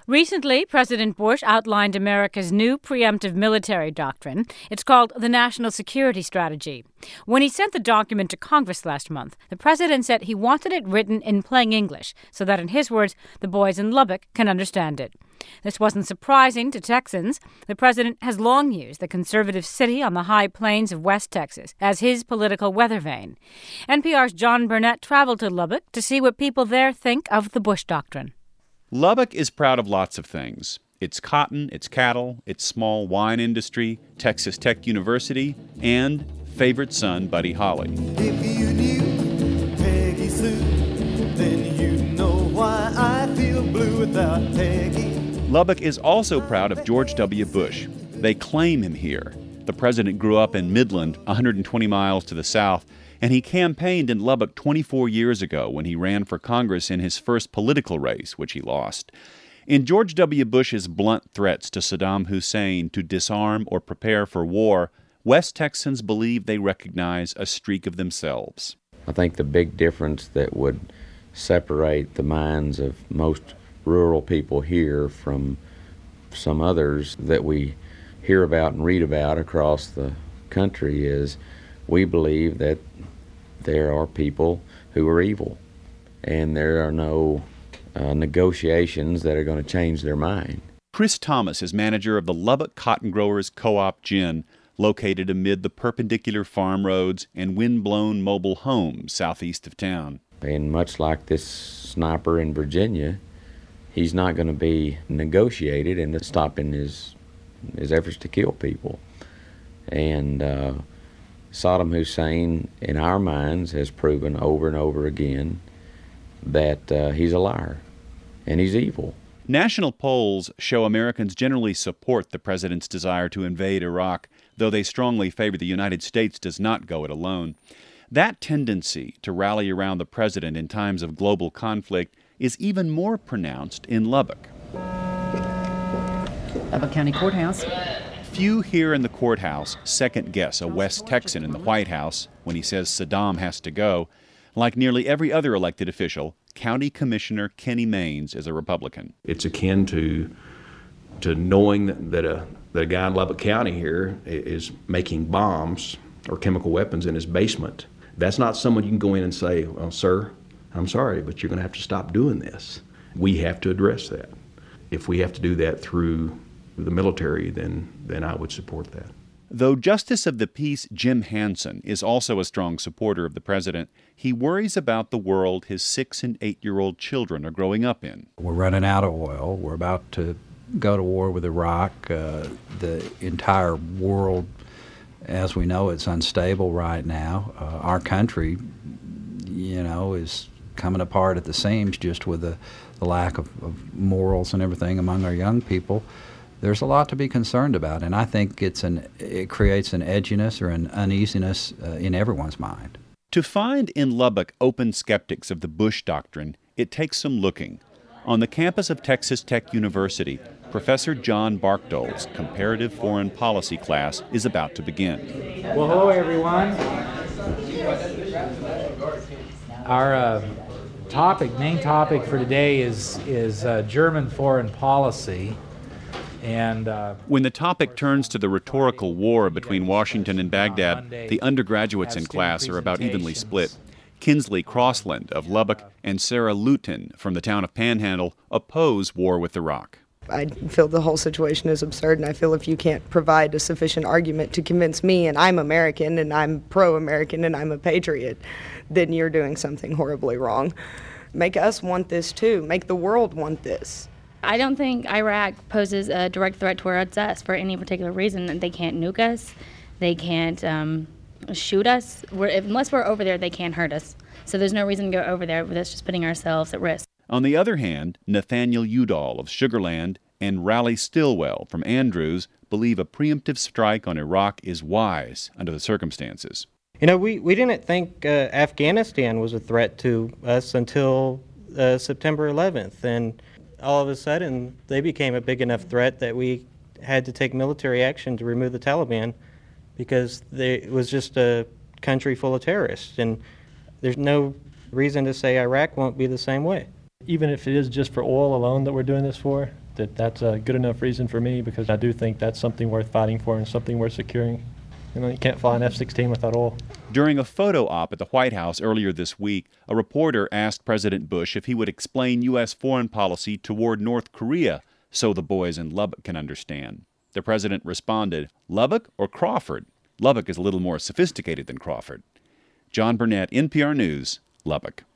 Recently, President Bush outlined America's new preemptive military doctrine. It's called the National Security Strategy. When he sent the document to Congress last month, the president said he wanted it written in plain English so that, in his words, the boys in Lubbock can understand it. This wasn't surprising to Texans. The president has long used the conservative city on the high plains of West Texas as his political weather vane. NPR's John Burnett traveled to Lubbock to see what people there think of the Bush doctrine. Lubbock is proud of lots of things. Its cotton, its cattle, its small wine industry, Texas Tech University, and favorite son, Buddy Holly. If you knew Peggy Sue, then you know why I feel blue without Peggy. Lubbock is also proud of George W. Bush. They claim him here. The president grew up in Midland, 120 miles to the south, and he campaigned in Lubbock 24 years ago when he ran for Congress in his first political race, which he lost. In George W. Bush's blunt threats to Saddam Hussein to disarm or prepare for war, West Texans believe they recognize a streak of themselves. I think the big difference that would separate the minds of most rural people here from some others that we hear about and read about across the country is we believe that there are people who are evil, and there are no negotiations that are going to change their mind. Chris Thomas is manager of the Lubbock Cotton Growers Co-op Gin, located amid the perpendicular farm roads and wind-blown mobile homes southeast of town. And much like this sniper in Virginia, he's not going to be negotiated into stopping his efforts to kill people. And Saddam Hussein, in our minds, has proven over and over again that he's a liar and he's evil. National polls show Americans generally support the president's desire to invade Iraq, though they strongly favor the United States does not go it alone. That tendency to rally around the president in times of global conflict is even more pronounced in Lubbock. Lubbock County Courthouse. Few here in the courthouse second-guess a West Texan in the White House when he says Saddam has to go. Like nearly every other elected official, County Commissioner Kenny Maines is a Republican. It's akin to knowing that a guy in Lubbock County here is making bombs or chemical weapons in his basement. That's not someone you can go in and say, well, sir, I'm sorry, but you're going to have to stop doing this. We have to address that. If we have to do that through the military, then I would support that. Though Justice of the Peace Jim Hansen is also a strong supporter of the president, he worries about the world his 6- and 8-year-old children are growing up in. We're running out of oil. We're about to go to war with Iraq. The entire world, as we know, it's unstable right now. Our country, is coming apart at the seams just with the lack of morals and everything among our young people. There's a lot to be concerned about, and I think it creates an edginess or an uneasiness in everyone's mind. To find in Lubbock open skeptics of the Bush doctrine, it takes some looking. On the campus of Texas Tech University, Professor John Barkdole's comparative foreign policy class is about to begin. Well, hello, everyone. Our main topic for today is German foreign policy. And when the topic turns to the rhetorical war between Washington and Baghdad, the undergraduates in class are about evenly split. Kinsley Crossland of Lubbock and Sarah Luton from the town of Panhandle oppose war with Iraq. I feel the whole situation is absurd, and I feel if you can't provide a sufficient argument to convince me, and I'm American, and I'm pro-American, and I'm a patriot, then you're doing something horribly wrong. Make us want this too. Make the world want this. I don't think Iraq poses a direct threat towards us for any particular reason. They can't nuke us. They can't shoot us. Unless we're over there, they can't hurt us. So there's no reason to go over there. That's just putting ourselves at risk. On the other hand, Nathaniel Udall of Sugar Land and Raleigh Stillwell from Andrews believe a preemptive strike on Iraq is wise under the circumstances. We didn't think Afghanistan was a threat to us until September 11th, and all of a sudden, they became a big enough threat that we had to take military action to remove the Taliban because it was just a country full of terrorists. And there's no reason to say Iraq won't be the same way. Even if it is just for oil alone that we're doing this for, that's a good enough reason for me, because I do think that's something worth fighting for and something worth securing. You can't fly an F-16 without oil. During a photo op at the White House earlier this week, a reporter asked President Bush if he would explain U.S. foreign policy toward North Korea so the boys in Lubbock can understand. The president responded, "Lubbock or Crawford? Lubbock is a little more sophisticated than Crawford." John Burnett, NPR News, Lubbock.